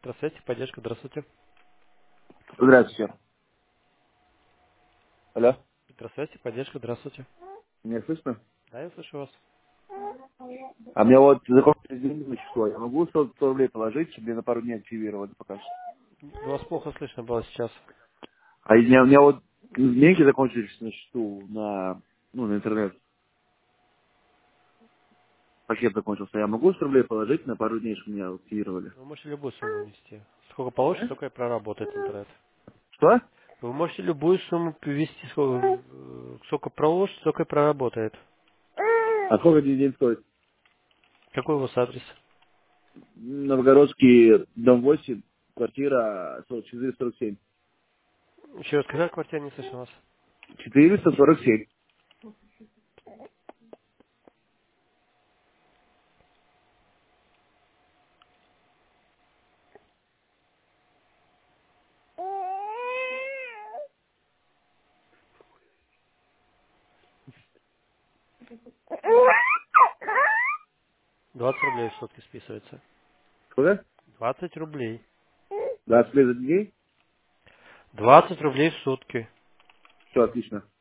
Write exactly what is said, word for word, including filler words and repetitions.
Здравствуйте, поддержка, здравствуйте. Здравствуйте. Алло. Здравствуйте, поддержка, здравствуйте. Меня слышно? Да, я слышу вас. А мне вот закончились деньги на число. Я могу сто рублей положить, чтобы мне на пару дней активировали пока что. Вас плохо слышно было сейчас. А у меня, у меня вот деньги закончились на счету на, ну, на интернет. Пакет закончился. Я могу сто рублей положить на пару дней, чтобы меня активировали? Вы можете любую сумму внести. Сколько получится, столько и проработает интернет. Что? Вы можете любую сумму ввести, сколько, э, сколько проложит, столько и проработает. А сколько один день стоит? Какой у вас адрес? Новгородский, дом восемь, квартира сорок четыре сорок семь. Еще раз, какая квартира, не слышно вас? четыреста сорок семь. двадцать рублей в сутки списывается. Сколько? двадцать рублей. двадцать рублей за дней? двадцать рублей в сутки. Все, отлично.